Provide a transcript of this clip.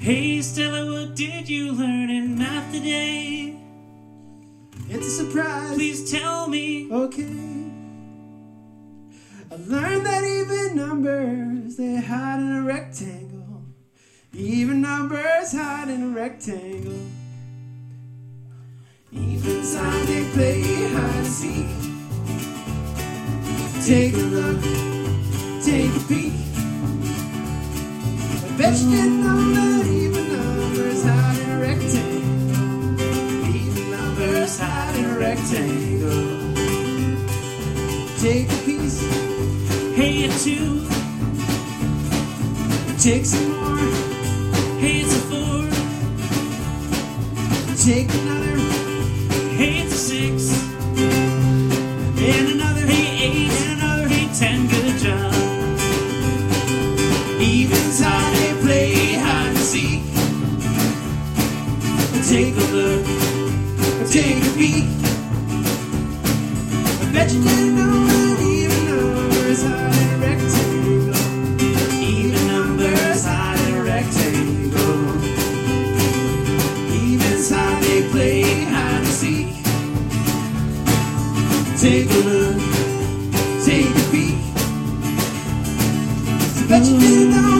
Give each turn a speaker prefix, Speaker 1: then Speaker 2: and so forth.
Speaker 1: Hey Stella, what did you learn in math today?
Speaker 2: It's a surprise.
Speaker 1: Please tell me.
Speaker 2: Okay. I learned that even numbers, they hide in a rectangle. Even numbers hide in a rectangle. Even time they play hide and seek. Take a look, take a peek. I bet you didn't know that even numbers hide in a rectangle. Even numbers hide in a rectangle. Take a piece.
Speaker 1: Hey, a 2.
Speaker 2: Take some more.
Speaker 1: Hey, it's a 4.
Speaker 2: Take another.
Speaker 1: Hey, it's a 6.
Speaker 2: And another.
Speaker 1: Hey, 8.
Speaker 2: And another.
Speaker 1: Hey, 10. Good job.
Speaker 2: Even time they play hide and seek. Take a look. Take a peek. I bet you didn't know that even numbers hide in a rectangle. Even numbers hide in a rectangle. Even time they play hide and seek. Take a look, take a peek. I bet you didn't know